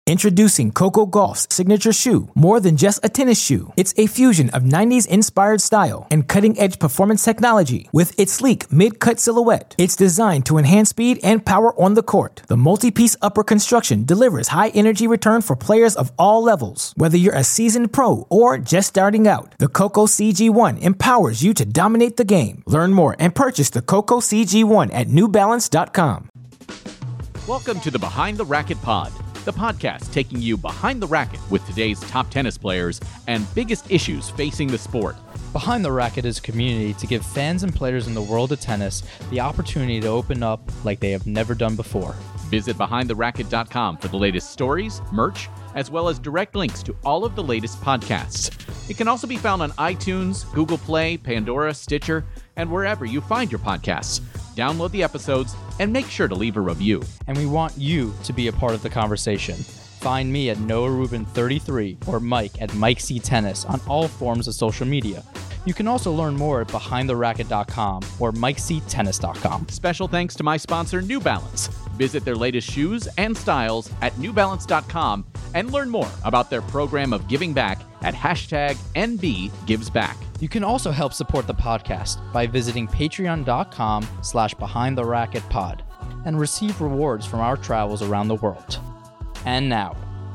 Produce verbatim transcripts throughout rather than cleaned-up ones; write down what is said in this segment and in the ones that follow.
Introducing Coco Gauff's signature shoe, more than just a tennis shoe. It's a fusion of nineties-inspired style and cutting-edge performance technology. With its sleek mid-cut silhouette, it's designed to enhance speed and power on the court. The multi-piece upper construction delivers high-energy return for players of all levels. Whether you're a seasoned pro or just starting out, the Coco C G one empowers you to dominate the game. Learn more and purchase the Coco C G one at new balance dot com. Welcome to the Behind the Racket Pod, the podcast taking you behind the racket with today's top tennis players and biggest issues facing the sport. Behind the Racket is a community to give fans and players in the world of tennis the opportunity to open up like they have never done before. Visit behind the racket dot com for the latest stories, merch, as well as direct links to all of the latest podcasts. It can also be found on iTunes, Google Play, Pandora, Stitcher, and wherever you find your podcasts. Download the episodes and make sure to leave a review. And we want you to be a part of the conversation. Find me at Noah Rubin thirty-three or Mike at Mike C Tennis on all forms of social media. You can also learn more at behind the racket dot com or mike c tennis dot com. Special thanks to my sponsor, New Balance. Visit their latest shoes and styles at new balance dot com and learn more about their program of giving back at hashtag N B Gives Back. You can also help support the podcast by visiting patreon dot com slash behind the racket pod and receive rewards from our travels around the world. And now,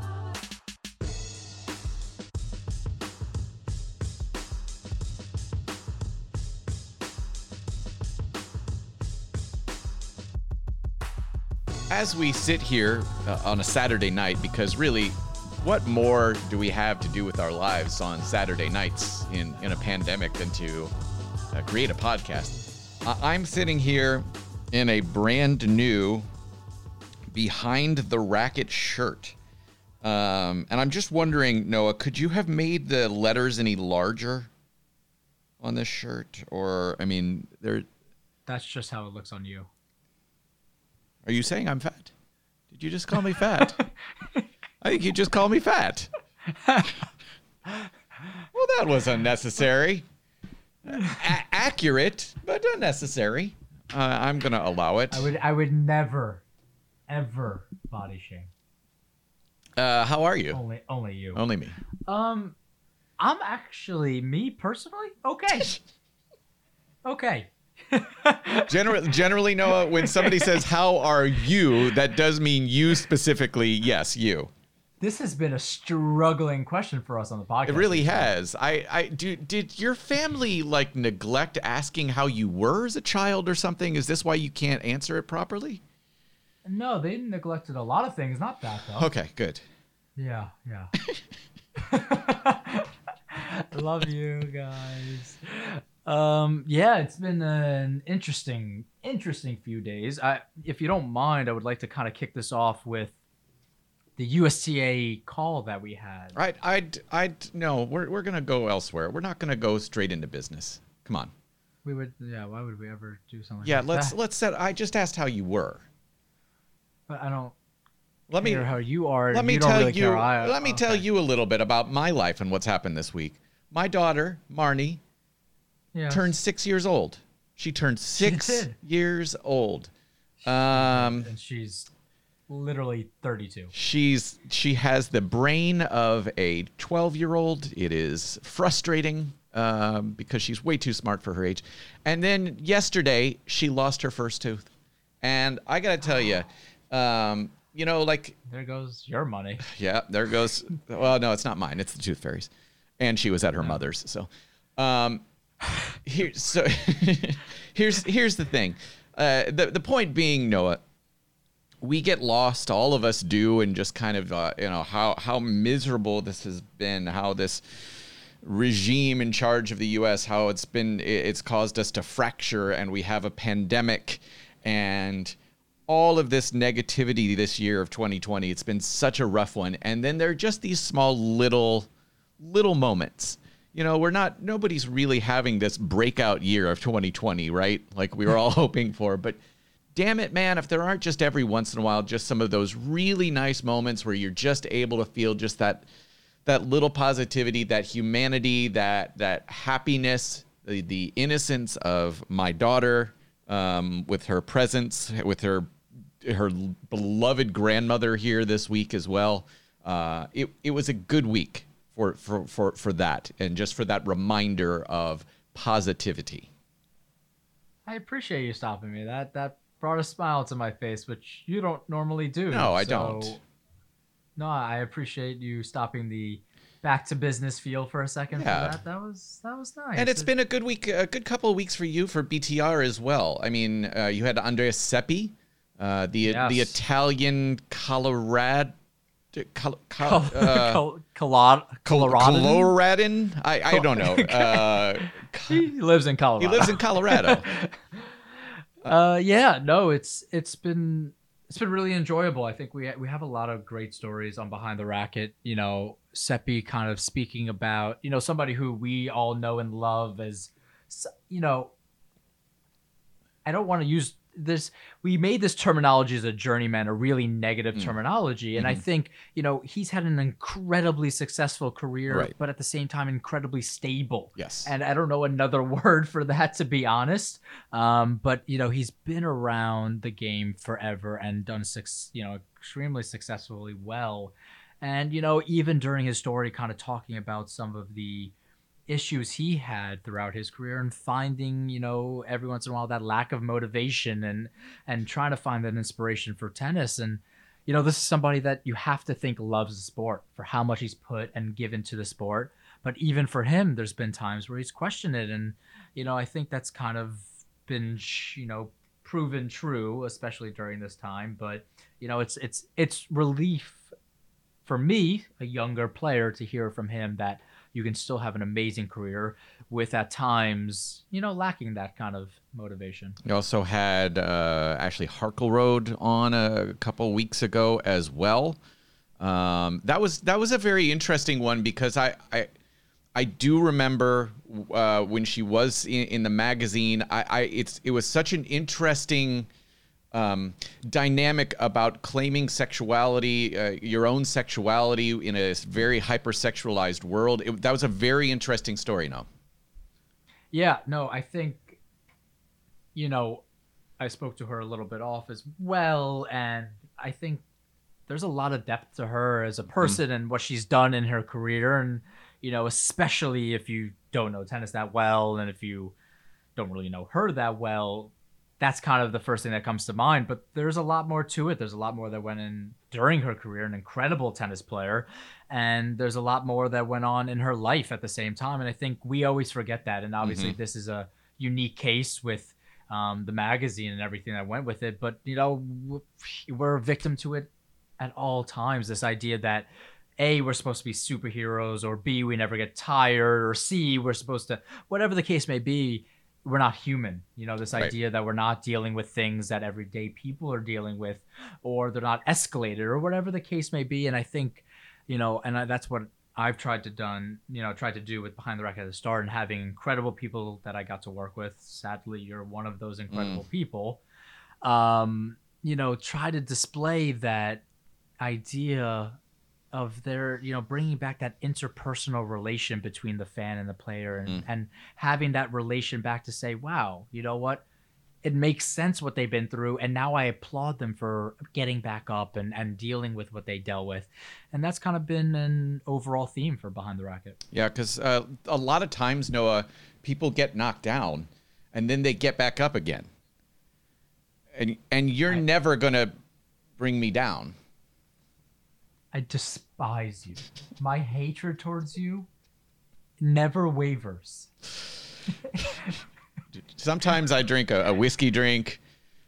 as we sit here uh, on a Saturday night, because really, what more do we have to do with our lives on Saturday nights in, in a pandemic than to uh, create a podcast? Uh, I'm sitting here in a brand new Behind the Racket shirt. Um, and I'm just wondering, Noah, could you have made the letters any larger on this shirt? Or, I mean, they're... That's just how it looks on you. Are you saying I'm fat? Did you just call me fat? I think you just called me fat. Well, that was unnecessary. A- accurate, but unnecessary. Uh, I'm going to allow it. I would I would never, ever body shame. Uh, how are you? Only only you. Only me. Um, I'm actually, me personally, okay. Okay. Generally, generally, Noah, when somebody says, how are you, that does mean you specifically. Yes, you. This has been a struggling question for us on the podcast. It really has. I, I do. Did your family like neglect asking how you were as a child or something? Is this why you can't answer it properly? No, they neglected a lot of things. Not that, though. Okay, good. Yeah, yeah. Love you guys. Um, yeah, it's been an interesting, interesting few days. I, if you don't mind, I would like to kind of kick this off with the U S T A call that we had. Right, I'd, I'd, no, we're we're gonna go elsewhere. We're not gonna go straight into business. Come on. We would, yeah. Why would we ever do something? Yeah, like let's that? let's set. I just asked how you were. But I don't. Let me care how you are. Let me you don't tell really you. care. I, let me okay. tell you a little bit about my life and what's happened this week. My daughter Marnie Yeah. turned six years old. She turned six She did. years old. Um, and she's literally thirty-two. she's she has the brain of a twelve-year-old. It is frustrating um, because she's way too smart for her age. And then yesterday she lost her first tooth, and I gotta tell you, um, you know, like There goes your money. yeah, there goes. Well, no, it's not mine. It's the Tooth Fairy's, and she was at her Yeah. mother's. So, um, here, so here's here's the thing. Uh, the the point being, Noah, we get lost. All of us do, and just kind of uh, you know how how miserable this has been. How this regime in charge of the U S how it's been. It's caused us to fracture, and we have a pandemic, and all of this negativity this year of twenty twenty. It's been such a rough one. And then there are just these small little, little moments. You know, we're not, nobody's really having this breakout year of twenty twenty, right? Like we were all hoping for. But damn it, man, if there aren't just every once in a while, just some of those really nice moments where you're just able to feel just that, that little positivity, that humanity, that, that happiness, the, the innocence of my daughter, um, with her presence, with her her beloved grandmother here this week as well. uh, it it was a good week for for for for that, and just for that reminder of positivity. I appreciate you stopping me. That that brought a smile to my face, which you don't normally do. No, I So, don't. No, I appreciate you stopping the back to business feel for a second. Yeah. For that. That was that was nice. And it's It- been a good week, a good couple of weeks for you for B T R as well. I mean, uh, you had Andrea Seppi, uh, the Yes. the Italian Colorado. Col- Col- Col- uh, Col- Colorado. Col- Colorado. Coloradin? I, I don't know. Uh, He lives in Colorado. he lives in Colorado. Uh, yeah, no, it's it's been it's been really enjoyable. I think we we have a lot of great stories on Behind the Racket. You know, Seppi kind of speaking about, you know, somebody who we all know and love as, you know, I don't want to use this. We made this terminology as a journeyman a really negative terminology, and I think, you know, he's had an incredibly successful career, Right. but at the same time incredibly stable. Yes. And I don't know another word for that, to be honest. Um, but you know, he's been around the game forever and done six, you know, extremely successfully well. And you know, even during his story, kind of talking about some of the issues he had throughout his career and finding, you know, every once in a while that lack of motivation and and trying to find that inspiration for tennis. And you know, this is somebody that you have to think loves the sport for how much he's put and given to the sport. But even for him, there's been times where he's questioned it. And, you know, I think that's kind of been, you know, proven true, especially during this time. But, you know, it's it's it's relief for me, a younger player, to hear from him that you can still have an amazing career with, at times, you know, lacking that kind of motivation. You also had uh, Ashley Harkleroad on a couple weeks ago as well. Um, that was that was a very interesting one because I I, I do remember uh, when she was in, in the magazine. I, I it's it was such an interesting um, dynamic about claiming sexuality, uh, your own sexuality in a very hypersexualized world. It, that was a very interesting story. No. Yeah, no, I think, you know, I spoke to her a little bit off as well, and I think there's a lot of depth to her as a person and what she's done in her career. And, you know, especially if you don't know tennis that well and if you don't really know her that well, that's kind of the first thing that comes to mind. But there's a lot more to it. There's a lot more that went in during her career, an incredible tennis player. And there's a lot more that went on in her life at the same time. And I think we always forget that. And obviously Mm-hmm. this is a unique case with um, the magazine and everything that went with it. But, you know, w- we're a victim to it at all times. This idea that A, we're supposed to be superheroes, or B, we never get tired, or C, we're supposed to, whatever the case may be, we're not human. You know, this Right. idea that we're not dealing with things that everyday people are dealing with, or they're not escalated, or whatever the case may be. And I think, you know, and I, that's what I've tried to done, you know, tried to do with Behind the Racket at the start, and having incredible people that I got to work with. Sadly, you're one of those incredible people. Um, you know, try to display that idea of their, you know, bringing back that interpersonal relation between the fan and the player, and, and having that relation back to say, wow, you know what? It makes sense what they've been through, and now I applaud them for getting back up and, and dealing with what they dealt with. And that's kind of been an overall theme for Behind the Racket. Yeah, because uh, a lot of times, Noah, people get knocked down and then they get back up again. And and you're I- never going to bring me down. I despise you. My hatred towards you never wavers. Sometimes I drink a, a whiskey drink.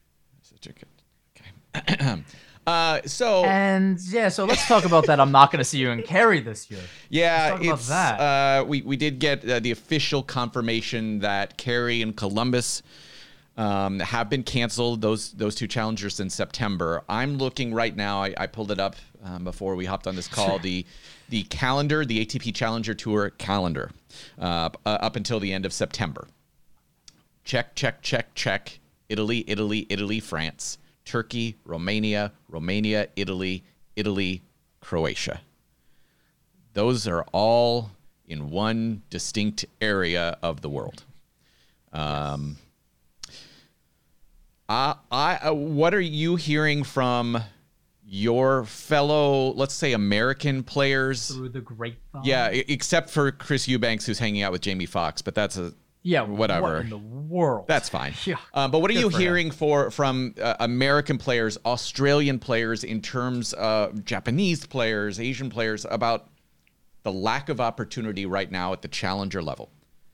Okay. uh, so, And yeah, so let's talk about that. I'm not going to see you in Cary this year. yeah, let's talk about it's, that. Uh, we, we did get uh, the official confirmation that Cary and Columbus Um, have been canceled, those those two challengers in September. I'm looking right now, I, I pulled it up um, before we hopped on this call, the the calendar, the A T P Challenger Tour calendar, uh, uh, up until the end of September. Check, check, check, check. Italy, Italy, Italy, France, Turkey, Romania, Romania, Italy, Italy, Croatia. Those are all in one distinct area of the world. Um, Uh, I, uh, what are you hearing from your fellow, let's say, American players. Through the grapevine. Yeah, e- except for Chris Eubanks, who's hanging out with Jamie Foxx, but that's a Yeah, whatever. What in the world? That's fine. Yeah. Um, but what are Good you for him. hearing for from uh, American players, Australian players, in terms of Japanese players, Asian players, about the lack of opportunity right now at the challenger level?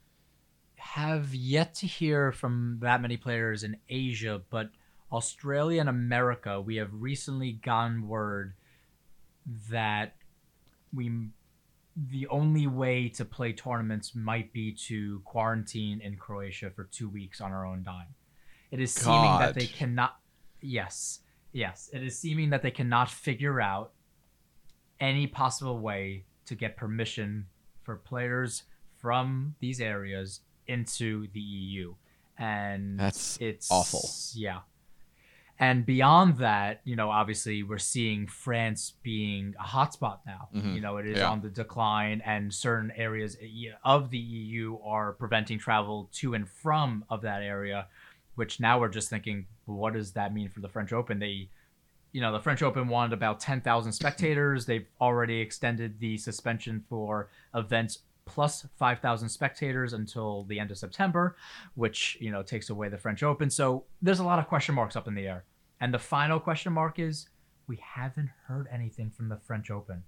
Have yet to hear from that many players in Asia, but Australia and America, we have recently gotten word that we the only way to play tournaments might be to quarantine in Croatia for two weeks on our own dime. It is seeming God. that they cannot. Yes, yes, it is seeming that they cannot figure out any possible way to get permission for players from these areas into the E U, and That's it's awful. Yeah. And beyond that, you know, obviously we're seeing France being a hotspot now. Mhm. You know, it is Yeah. on the decline, and certain areas of the E U are preventing travel to and from of that area, which now we're just thinking, what does that mean for the French Open? They, you know, the French Open wanted about ten thousand spectators. They've already extended the suspension for events plus five thousand spectators until the end of September, which, you know, takes away the French Open. So there's a lot of question marks up in the air. And the final question mark is, we haven't heard anything from the French Open.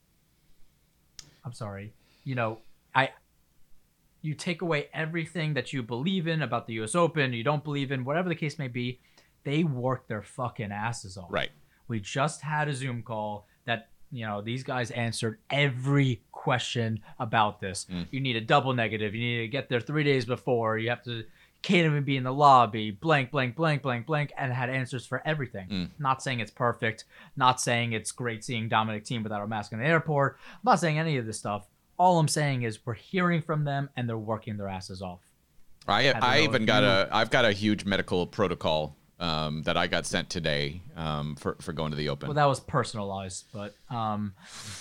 I'm sorry. You know, I you take away everything that you believe in about the U S Open, you don't believe in, whatever the case may be, they work their fucking asses off. Right. We just had a Zoom call that, you know, these guys answered every question about this. Mm. You need a double negative. You need to get there three days before. You have to, can't even be in the lobby, blank, blank, blank, blank, blank, and had answers for everything. Mm. Not saying it's perfect. Not saying it's great seeing Dominic Thiem without a mask in the airport. I'm not saying any of this stuff. All I'm saying is we're hearing from them and they're working their asses off. I don't I know even if got you- a I've got a huge medical protocol um, that I got sent today um, for for going to the Open. Well, that was personalized, but um,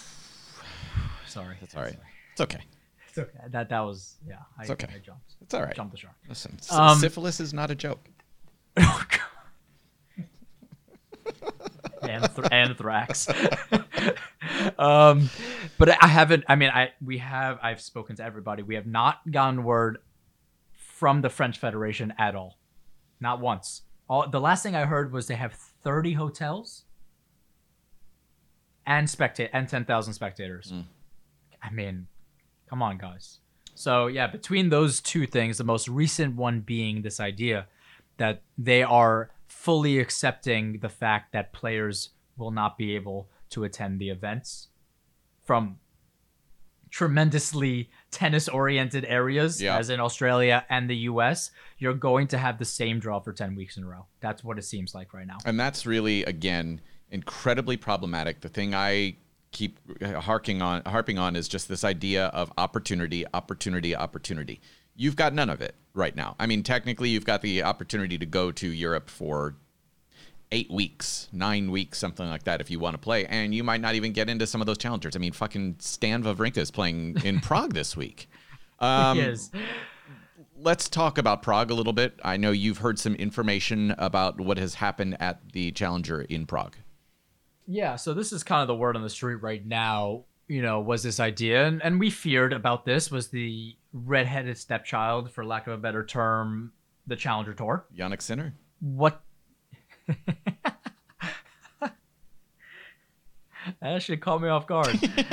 sorry. That's all right. It's okay. It's okay. That that was yeah. I, It's okay. I jumped. It's all right. Jumped the shark. Listen, s- Um, syphilis is not a joke. Anth- anthrax. um, but I haven't. I mean, I we have. I've spoken to everybody. We have not gotten word from the French Federation at all. Not once. All the last thing I heard was they have thirty hotels and spectate and ten thousand spectators. Mm. I mean, come on, guys. So yeah, between those two things, the most recent one being this idea that they are fully accepting the fact that players will not be able to attend the events from tremendously tennis-oriented areas, Yeah. as in Australia and the U S, you're going to have the same draw for ten weeks in a row. That's what it seems like right now. And that's really, again, incredibly problematic. The thing I keep harking on, harping on is just this idea of opportunity, opportunity, opportunity. You've got none of it right now. I mean, technically, you've got the opportunity to go to Europe for eight weeks, nine weeks, something like that, if you want to play. And you might not even get into some of those challengers. I mean, fucking Stan Wawrinka is playing in Prague this week. Um, Yes. Let's talk about Prague a little bit. I know you've heard some information about what has happened at the Challenger in Prague. Yeah, so this is kind of the word on the street right now, you know, was this idea, and, and we feared about this, was the redheaded stepchild, for lack of a better term, the Challenger Tour. Yannick Sinner? What? That should caught me off guard.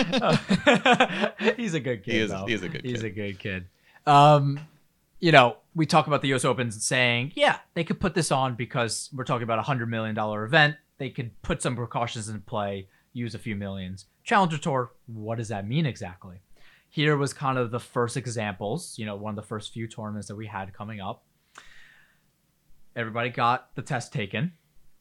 He's a good kid, He is- though. he is a good He's kid. a good kid. Um, you know, we talk about the U S Open saying, yeah, they could put this on because we're talking about a one hundred million dollars event. They could put some precautions in play, use a few millions. Challenger Tour, what does that mean exactly? Here was kind of the first examples, you know, one of the first few tournaments that we had coming up. Everybody got the test taken.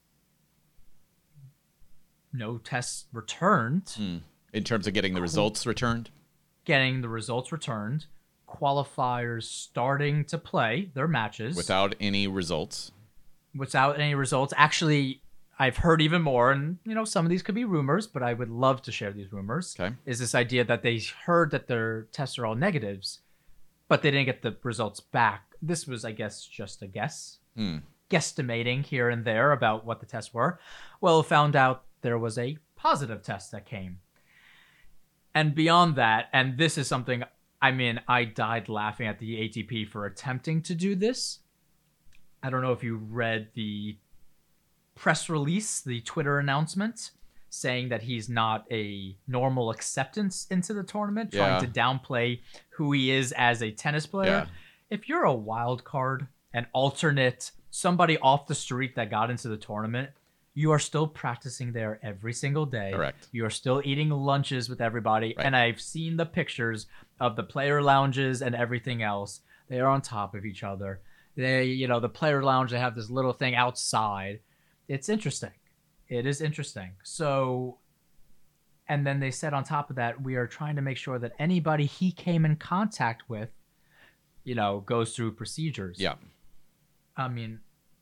No tests returned. Hmm. In terms of getting the results returned? Getting the results returned. Qualifiers starting to play their matches. Without any results. Without any results. Actually, I've heard even more, and you know, some of these could be rumors, but I would love to share these rumors. Okay. Is this idea that they heard that their tests are all negatives, but they didn't get the results back. This was, I guess, just a guess. Hmm. Guesstimating here and there about what the tests were. Well, found out there was a positive test that came. And beyond that, and this is something, I mean, I died laughing at the A T P for attempting to do this. I don't know if you read the press release, the Twitter announcement, saying that he's not a normal acceptance into the tournament, Yeah. trying to downplay who he is as a tennis player. Yeah. If you're a wild card, an alternate, somebody off the street that got into the tournament, you are still practicing there every single day. Correct. You are still eating lunches with everybody. Right. And I've seen the pictures of the player lounges and everything else. They are on top of each other. They, you know, the player lounge, they have this little thing outside. It's interesting. It is interesting. So, and then they said on top of that, we are trying to make sure that anybody he came in contact with, you know, goes through procedures. Yeah. I mean,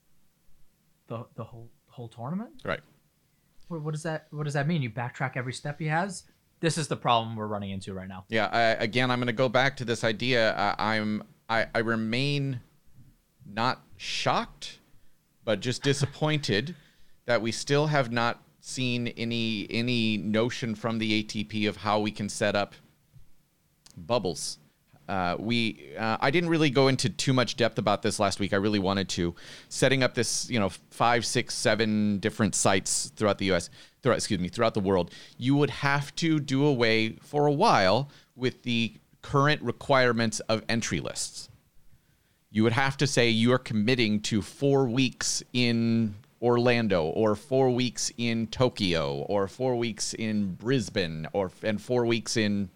the the whole whole tournament. Right. What, what does that What does that mean? You backtrack every step he has. This is the problem we're running into right now. Yeah. I, again, I'm going to go back to this idea. I, I'm I, I remain not shocked, but just disappointed that we still have not seen any any notion from the A T P of how we can set up bubbles. Uh, we uh, I didn't really go into too much depth about this last week. I really wanted to. Setting up this, you know, five, six, seven different sites throughout the U S, throughout, excuse me, throughout the world, you would have to do away for a while with the current requirements of entry lists. You would have to say you are committing to four weeks in Orlando, or four weeks in Tokyo, or four weeks in Brisbane, or and four weeks in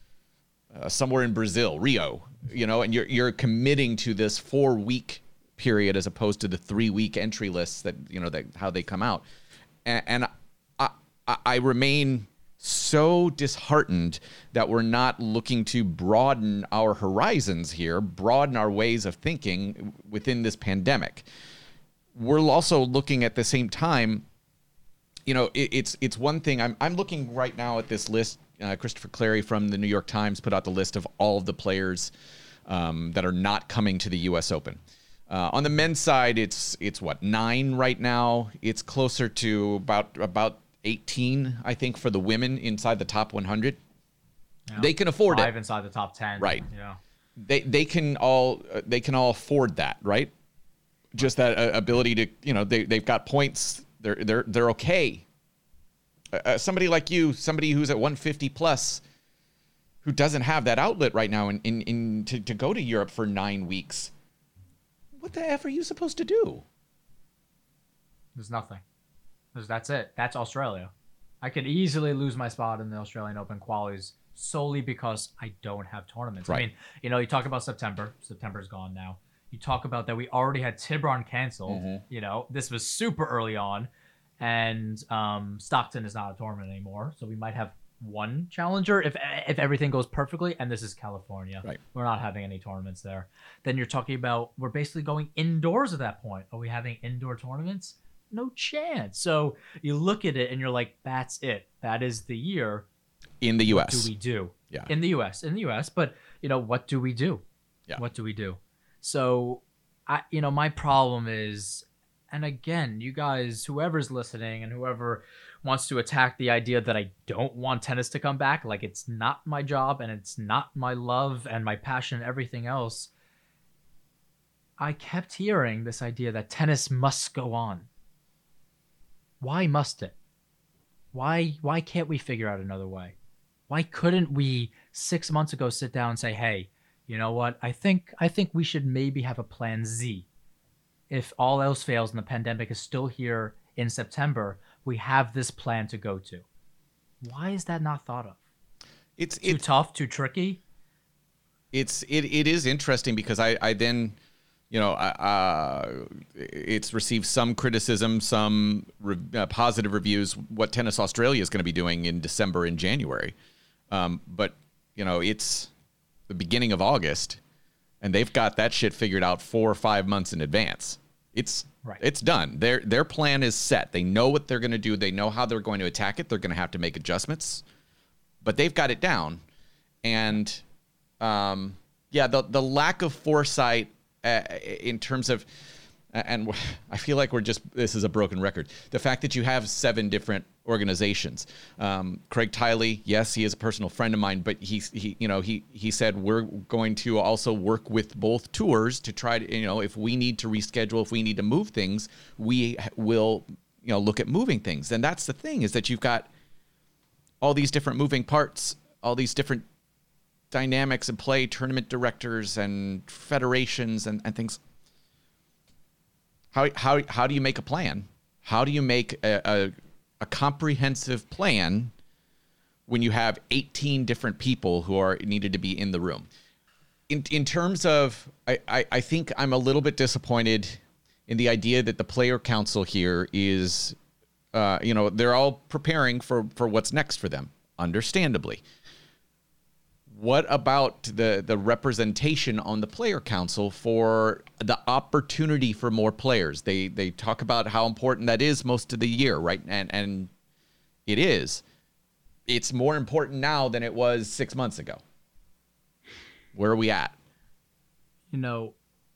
uh, somewhere in Brazil, Rio. You know, and you're you're committing to this four week period as opposed to the three week entry lists that you know that how they come out. And, and I, I I remain so disheartened that we're not looking to broaden our horizons here, broaden our ways of thinking within this pandemic. We're also looking at the same time, you know, it, it's it's one thing. I'm I'm looking right now at this list. Uh, Christopher Clary from the New York Times put out the list of all of the players um, that are not coming to the U S Open. Uh, on the men's side, it's it's what, nine right now. It's closer to about about eighteen, I think, for the women inside the top one hundred. Yeah. They can afford Five it. inside the top ten. Right. Yeah. They they can all uh, they can all afford that, right? Just that uh, ability to, you know, they they've got points. They're they're they're okay. Uh, somebody like you, somebody who's at one fifty plus, who doesn't have that outlet right now, in in, in to, to go to Europe for nine weeks. What the F are you supposed to do? There's nothing. There's, that's it. That's Australia. I could easily lose my spot in the Australian Open qualies solely because I don't have tournaments. Right. I mean, you know, you talk about September. September's gone now. You talk about that we already had Tiburon cancel. Mm-hmm. You know, this was super early on. And um, Stockton is not a tournament anymore. So we might have one challenger if if everything goes perfectly. And this is California. Right. We're not having any tournaments there. Then you're talking about we're basically going indoors at that point. Are we having indoor tournaments? No chance. So you look at it and you're like, that's it. That is the year. In the U S. What do we do? Yeah. In the U S. In the U S. But, you know, what do we do? Yeah. What do we do? So, I, you know, my problem is, and again, you guys, whoever's listening and whoever wants to attack the idea that I don't want tennis to come back, like it's not my job and it's not my love and my passion and everything else. I kept hearing this idea that tennis must go on. Why must it? Why why can't we figure out another way? Why couldn't we six months ago sit down and say, hey, you know what? I think I think we should maybe have a plan Z. If all else fails and the pandemic is still here in September, we have this plan to go to. Why is that not thought of? It's Too it's tough, too tricky? it's it it is interesting because I I then, you know, uh, it's received some criticism, some re- uh, positive reviews. What Tennis Australia is going to be doing in December and January, um, but you know, it's the beginning of August, and they've got that shit figured out four or five months in advance. It's Right. it's done. Their their plan is set. They know what they're going to do. They know how they're going to attack it. They're going to have to make adjustments, but they've got it down. And um, yeah, the the lack of foresight uh, in terms of and I feel like we're just, this is a broken record. The fact that you have seven different organizations. Um, Craig Tiley, yes, he is a personal friend of mine, but he, he, you know, he, he said we're going to also work with both tours to try to, you know, if we need to reschedule, if we need to move things, we will, you know, look at moving things. And that's the thing, is that you've got all these different moving parts, all these different dynamics in play, tournament directors and federations and, and things. How, how, how do you make a plan? How do you make a, a, a comprehensive plan when you have eighteen different people who are needed to be in the room? In, in terms of, I, I, I think I'm a little bit disappointed in the idea that the player council here is, uh, you know, they're all preparing for, for what's next for them, understandably. What about the, the representation on the player council for the opportunity for more players? They they talk about how important that is most of the year, right? And and it is. It's more important now than it was six months ago. Where are we at? You know,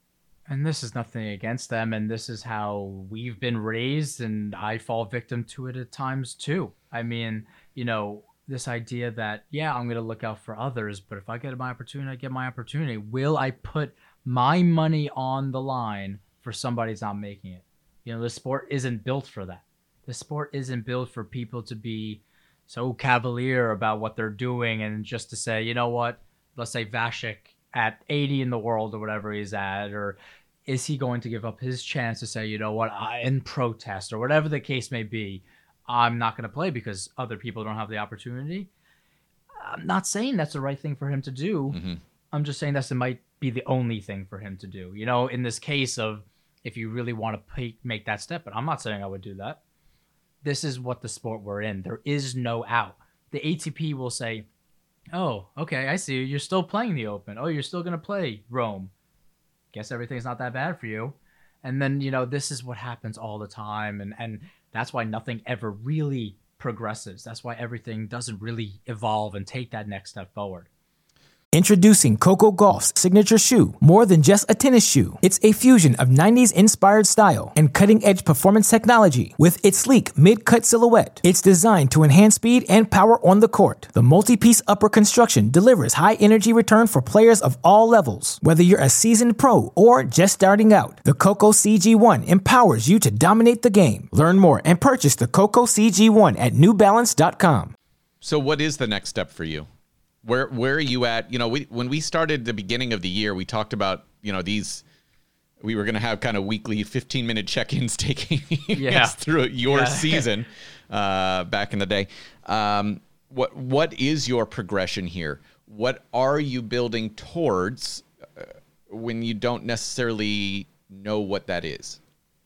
and this is nothing against them, and this is how we've been raised, and I fall victim to it at times too. I mean, you know, this idea that, yeah, I'm going to look out for others, but if I get my opportunity, I get my opportunity. Will I put my money on the line for somebody who's not making it? You know, the sport isn't built for that. The sport isn't built for people to be so cavalier about what they're doing and just to say, you know what, let's say Vasek at eighty in the world or whatever he's at, or is he going to give up his chance to say, you know what, I, in protest or whatever the case may be, I'm not going to play because other people don't have the opportunity. I'm not saying that's the right thing for him to do. Mm-hmm. I'm just saying that might be the only thing for him to do. You know, in this case of if you really want to pay, make that step, but I'm not saying I would do that. This is what the sport we're in. There is no out. The A T P will say, oh, okay, I see you. You're still playing the Open. Oh, you're still going to play Rome. Guess everything's not that bad for you. And then, you know, this is what happens all the time. And, and, that's why nothing ever really progresses. That's why everything doesn't really evolve and take that next step forward. Introducing Coco Gauff's signature shoe. More than just a tennis shoe, it's a fusion of nineties inspired style and cutting-edge performance technology. With its sleek mid-cut silhouette, it's designed to enhance speed and power on the court. The multi-piece upper construction delivers high-energy return for players of all levels. Whether you're a seasoned pro or just starting out, the Coco C G one empowers you to dominate the game. Learn more and purchase the Coco C G one at new balance dot com. So what is the next step for you? Where where are you at? You know, we when we started the beginning of the year, we talked about, you know, these, we were going to have kind of weekly fifteen minute check-ins taking yeah. us through your yeah. season uh, back in the day. Um, what what is your progression here? What are you building towards uh, when you don't necessarily know what that is?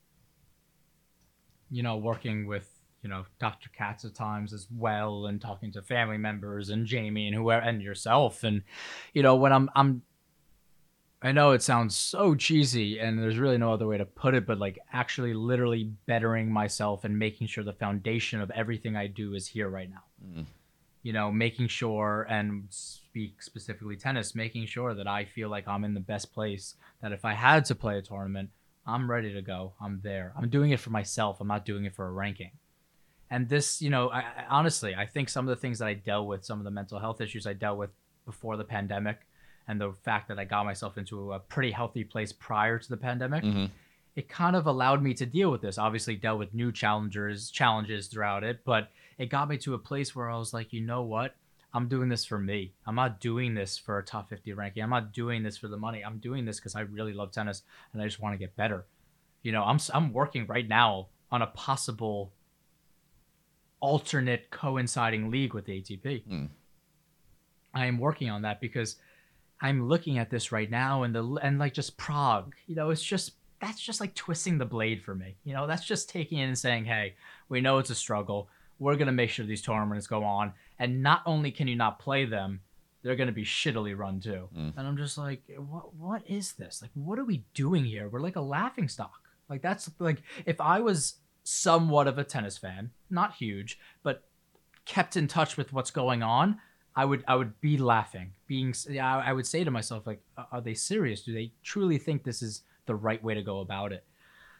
You know, working with, you know, Doctor Katz at times as well, and talking to family members and Jamie and whoever and yourself. And, you know, when I'm, I'm, I know it sounds so cheesy and there's really no other way to put it, but like actually literally bettering myself and making sure the foundation of everything I do is here right now. Mm. You know, making sure, and speak specifically tennis, making sure that I feel like I'm in the best place, that if I had to play a tournament, I'm ready to go. I'm there. I'm doing it for myself. I'm not doing it for a ranking. And this, you know, I, I, honestly, I think some of the things that I dealt with, some of the mental health issues I dealt with before the pandemic, and the fact that I got myself into a pretty healthy place prior to the pandemic, mm-hmm. it kind of allowed me to deal with this. Obviously, dealt with new challenges, challenges throughout it, but it got me to a place where I was like, you know what? I'm doing this for me. I'm not doing this for a top fifty ranking. I'm not doing this for the money. I'm doing this because I really love tennis and I just want to get better. You know, I'm I'm working right now on a possible alternate coinciding league with the A T P. Mm. I am working on that because I'm looking at this right now, and the and like just Prague, you know, it's just, that's just like twisting the blade for me. You know, that's just taking it and saying, hey, we know it's a struggle. We're going to make sure these tournaments go on. And not only can you not play them, they're going to be shittily run too. Mm. And I'm just like, what what is this? Like, what are we doing here? We're like a laughing stock. Like, that's like, if I was somewhat of a tennis fan, not huge, but kept in touch with what's going on, I would I would be laughing. Being, I would say to myself, like, are they serious? Do they truly think this is the right way to go about it?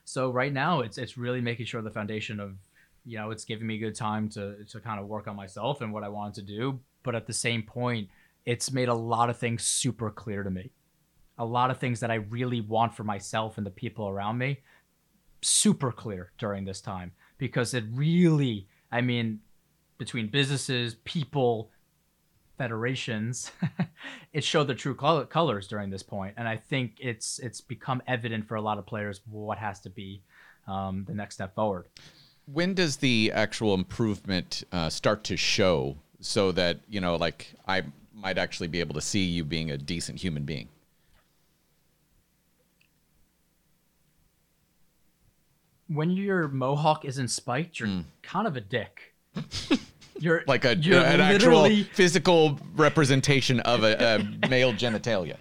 So right now it's it's really making sure the foundation of, you know, it's giving me good time to to kind of work on myself and what I want to do. But at the same point, it's made a lot of things super clear to me. A lot of things that I really want for myself and the people around me, super clear during this time, because it really, I mean, between businesses, people, federations, it showed the true color, colors during this point. And I think it's it's become evident for a lot of players what has to be um, the next step forward. When does the actual improvement uh, start to show so that, you know, like I might actually be able to see you being a decent human being? When your mohawk isn't spiked, you're mm. kind of a dick. You're like a you're an actual physical representation of a, a male genitalia.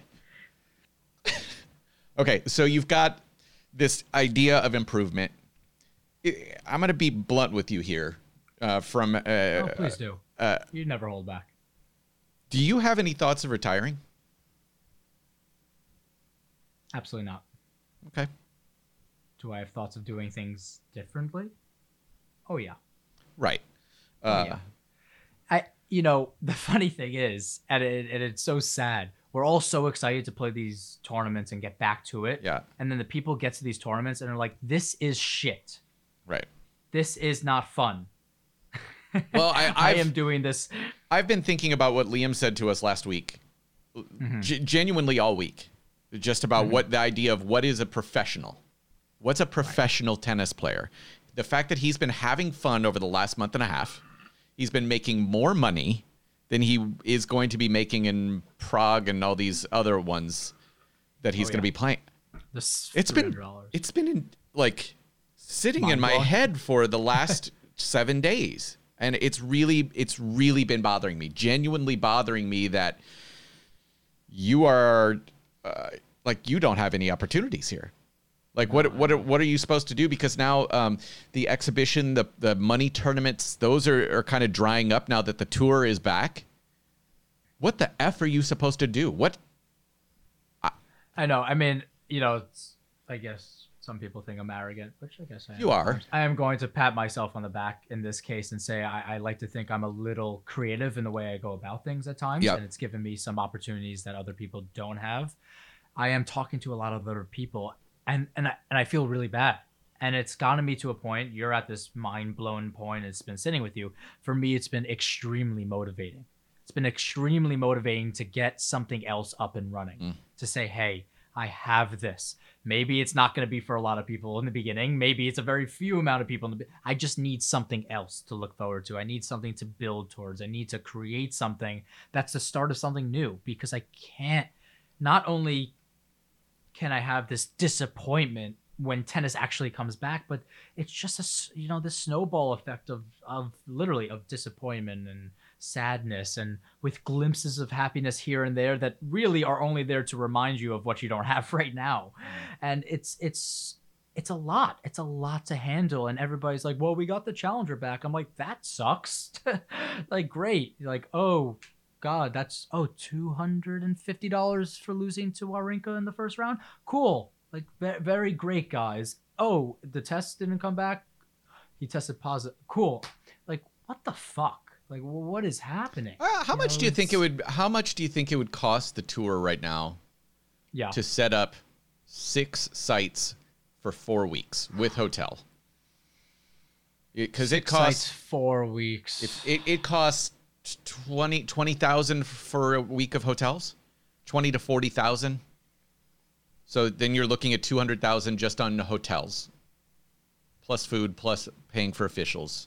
Okay, so you've got this idea of improvement. I'm going to be blunt with you here. Uh, from uh, oh, please do. Uh, you never hold back. Do you have any thoughts of retiring? Absolutely not. Okay. Do I have thoughts of doing things differently? Oh yeah. Right. Uh, oh, yeah. I, you know, the funny thing is, and, it, and it's so sad, we're all so excited to play these tournaments and get back to it. Yeah. And then the people get to these tournaments and are like, this is shit. Right. This is not fun. Well, I, I am doing this. I've been thinking about what Liam said to us last week, mm-hmm. G- genuinely all week, just about mm-hmm. what the idea of what is a professional. What's a professional right. tennis player? The fact that he's been having fun over the last month and a half, he's been making more money than he is going to be making in Prague and all these other ones that he's oh, yeah. going to be playing. This it's been it's been in, like sitting Mind in my blowing. head for the last seven days, and it's really it's really been bothering me, genuinely bothering me that you are uh, like you don't have any opportunities here. Like what what are, what are you supposed to do? Because now um, the exhibition, the the money tournaments, those are, are kind of drying up now that the tour is back. What the F are you supposed to do? What? I, I know. I mean, you know, it's, I guess some people think I'm arrogant, which I guess I am. You are. I am going to pat myself on the back in this case and say I, I like to think I'm a little creative in the way I go about things at times, yep. and it's given me some opportunities that other people don't have. I am talking to a lot of other people. And and I, and I feel really bad. And it's gotten me to a point, you're at this mind-blown point, it's been sitting with you. For me, it's been extremely motivating. It's been extremely motivating to get something else up and running. Mm. To say, hey, I have this. Maybe it's not going to be for a lot of people in the beginning. Maybe it's a very few amount of people. In the, I just need something else to look forward to. I need something to build towards. I need to create something that's the start of something new. Because I can't, not only can I have this disappointment when tennis actually comes back, but it's just a, you know, this snowball effect of, of literally of disappointment and sadness, and with glimpses of happiness here and there that really are only there to remind you of what you don't have right now. And it's, it's, it's a lot. It's a lot to handle. And everybody's like, well, we got the challenger back. I'm like, that sucks. Like, great. Like, oh, God, that's, oh, two hundred fifty dollars for losing to Wawrinka in the first round? Cool. Like, ve- very great, guys. Oh, the test didn't come back? He tested positive. Cool. Like, what the fuck? Like, what is happening? Uh, how you much know, do you it's... think it would, how much do you think it would cost the tour right now yeah. to set up six sites for four weeks with hotel? Because it, it costs... four weeks. It, it, it costs... twenty twenty thousand for a week of hotels, twenty to forty thousand. So then you're looking at two hundred thousand just on hotels, plus food, plus paying for officials.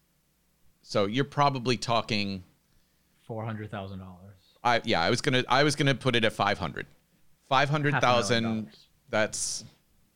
So you're probably talking four hundred thousand dollars. I yeah, I was gonna I was gonna put it at five hundred, five hundred thousand. That's.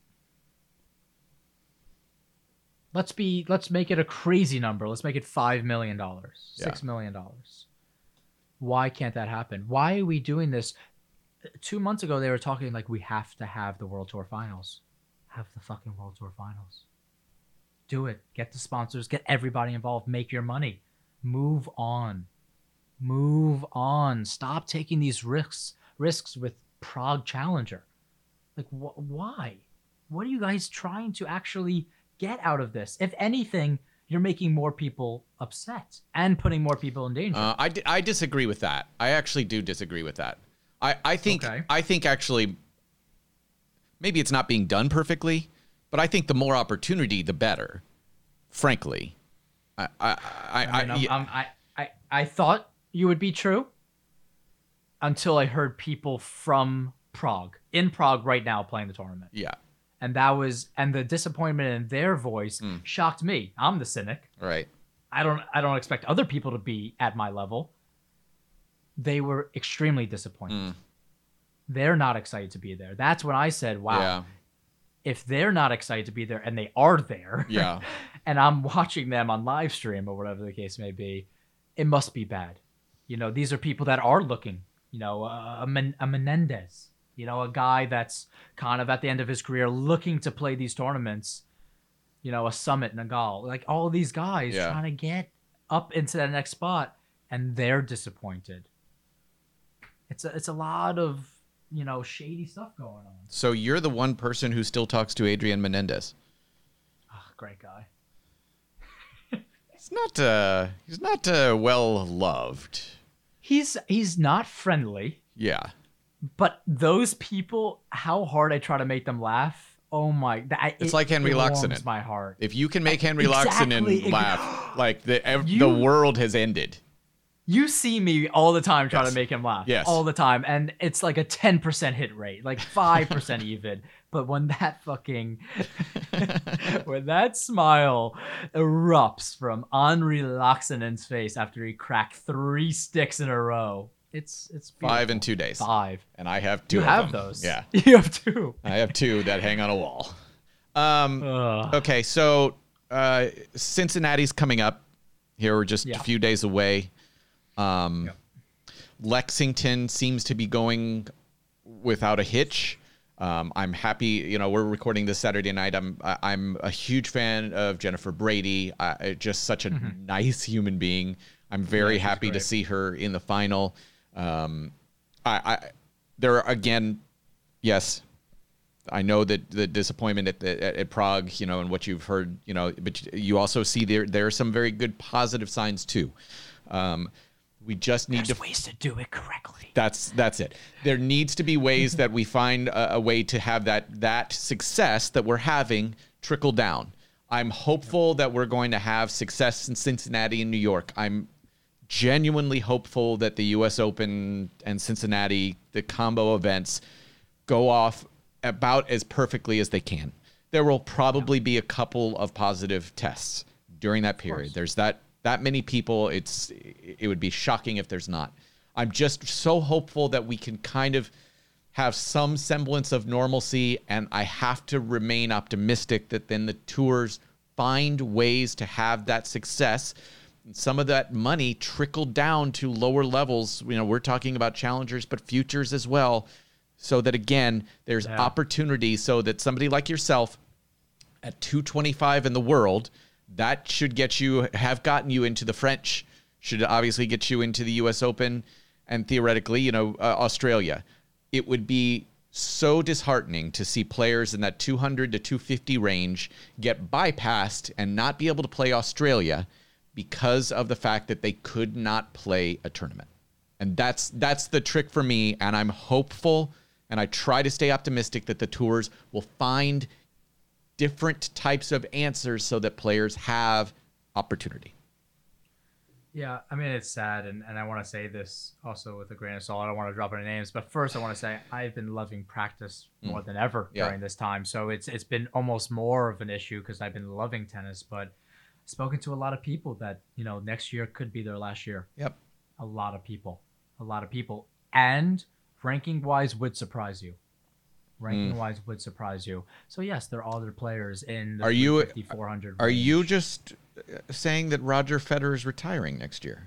Let's be. Let's make it a crazy number. Let's make it five million dollars, yeah. six million dollars. Why can't that happen? Why are we doing this? Two months ago, they were talking like we have to have the World Tour Finals. Have the fucking World Tour Finals. Do it. Get the sponsors. Get everybody involved. Make your money. Move on. Move on. Stop taking these risks. Risks with Prague Challenger. Like wh- why? what are you guys trying to actually get out of this? If anything, you're making more people upset and putting more people in danger. Uh, I, d- I disagree with that. I actually do disagree with that. I, I think Okay. I think actually maybe it's not being done perfectly, but I think the more opportunity, the better. Frankly, I I I, I, mean, I, I'm- yeah, I'm- I, I, I thought you would be true until I heard people from Prague, in Prague right now, playing the tournament. yeah, And that was, and the disappointment in their voice Mm. shocked me. I'm the cynic. right. I don't, I don't expect other people to be at my level. They were extremely disappointed. Mm. They're not excited to be there. That's when I said, wow, Yeah, if they're not excited to be there and they are there, yeah, and I'm watching them on live stream or whatever the case may be, it must be bad. You know, these are people that are looking, you know, a, a, Men- a Menendez, you know, a guy that's kind of at the end of his career looking to play these tournaments, you know, a Summit, Nagal, like all these guys Yeah. trying to get up into that next spot, and they're disappointed. It's a, it's a lot of, you know, shady stuff going on. So you're the one person who still talks to Adrian Menendez. Oh, great guy. He's not uh he's not uh, well loved. He's he's not friendly. Yeah. But those people, how hard I try to make them laugh. Oh my! That, It's it, like Henry it warms Laxonen. my heart. If you can make Henry Exactly. Laxonen laugh, like the ev- You- the world has ended. You see me all the time trying Yes. to make him laugh. Yes. All the time, and it's like a ten percent hit rate, like five percent even. But when that fucking, when that smile erupts from Henry Laxonen's face after he cracked three sticks in a row, it's it's Five in beautiful. two days. Five. And I have two You of have them. those. Yeah. You have two. I have two that hang on a wall. Um Ugh. okay, so uh Cincinnati's coming up. Here we're just Yeah. a few days away. Um Yep. Lexington seems to be going without a hitch. Um, I'm happy, you know, we're recording this Saturday night. I'm I- I'm a huge fan of Jennifer Brady. I, just such a nice human being. I'm very Yeah, she's happy to great. see her in the final. Um, I, I there are, again, yes, I know that the disappointment at, the, at at Prague, you know, and what you've heard, you know, but you also see there there are some very good positive signs too. Um, we just need There's to. ways to do it correctly. That's that's it. There needs to be ways that we find a, a way to have that that success that we're having trickle down. I'm hopeful that we're going to have success in Cincinnati and New York. I'm genuinely hopeful that the U S Open and Cincinnati, the combo events, go off about as perfectly as they can. There will probably be a couple of positive tests during that period. There's that that many people. It's it would be shocking if there's not. I'm just so hopeful that we can kind of have some semblance of normalcy, and I have to remain optimistic that then the tours find ways to have that success. And some of that money trickle down to lower levels. You know, we're talking about challengers, but futures as well, so that again, there's Yeah. opportunity so that somebody like yourself at two twenty-five in the world, that should get you, have gotten you into the French, should obviously get you into the U S Open, and theoretically, you know, uh, Australia. It would be so disheartening to see players in that two hundred to two fifty range get bypassed and not be able to play Australia because of the fact that they could not play a tournament. And that's that's the trick for me, and I'm hopeful, and I try to stay optimistic that the tours will find different types of answers so that players have opportunity. Yeah, I mean, it's sad, and, and I want to say this also with a grain of salt. I don't want to drop any names, but first I want to say I've been loving practice more than ever Yeah. during this time. So it's it's been almost more of an issue because I've been loving tennis, but spoken to a lot of people that, you know, next year could be their last year. Yep. A lot of people. A lot of people. And ranking-wise would surprise you. Ranking-wise would surprise you. So, yes, there are other players in the Are you- three fifty, four hundred Are range. you just uh, saying that Roger Federer is retiring next year?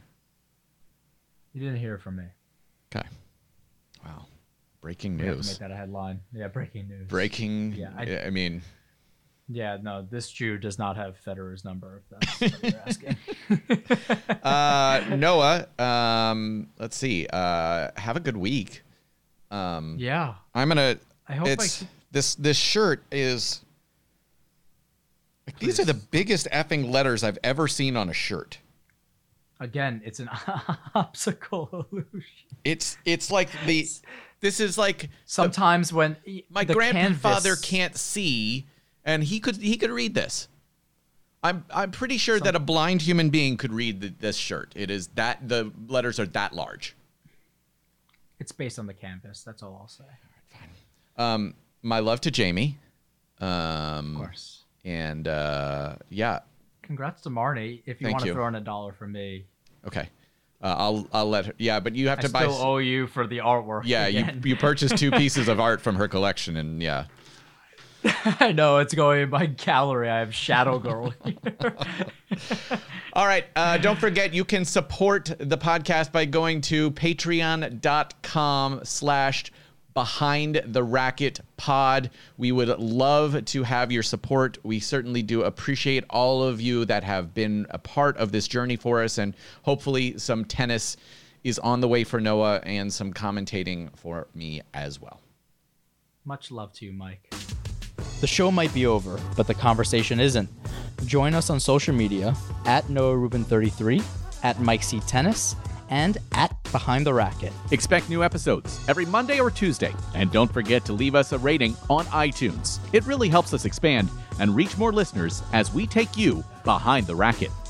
You didn't hear it from me. Okay. Wow. Breaking We have to news. make that a headline. Yeah, breaking news. Breaking. Yeah, I, I- I mean, Yeah, no, this Jew does not have Federer's number, if that's what you're asking. uh, Noah, um, let's see. Uh, have a good week. Um, Yeah. I'm going to. I hope It's I This this shirt is. Like, these are the biggest effing letters I've ever seen on a shirt. Again, it's an optical illusion. It's it's like the. This is like sometimes the, when my the grandfather canvas... can't see, and he could he could read this. I'm I'm pretty sure Some... that a blind human being could read the, this shirt. It is that the letters are that large. It's based on the canvas. That's all I'll say. All right, fine. Um, my love to Jamie. Um, of course. And uh, yeah. Congrats to Marnie. If you Thank want to you. throw in a dollar for me. Okay. Uh, I'll I'll let her. Yeah, but you have I to buy. I still owe you for the artwork. Yeah, again. you you purchased two pieces of art from her collection, and yeah. I know it's going in my gallery. I have Shadow Girl here. All right. Uh, don't forget, you can support the podcast by going to patreon.com slash behind the racket pod. We would love to have your support. We certainly do appreciate all of you that have been a part of this journey for us. And hopefully some tennis is on the way for Noah and some commentating for me as well. Much love to you, Mike. The show might be over, but the conversation isn't. Join us on social media at Noah Rubin thirty-three, at Mike C. Tennis, and at Behind the Racket. Expect new episodes every Monday or Tuesday. And don't forget to leave us a rating on iTunes. It really helps us expand and reach more listeners as we take you behind the racket.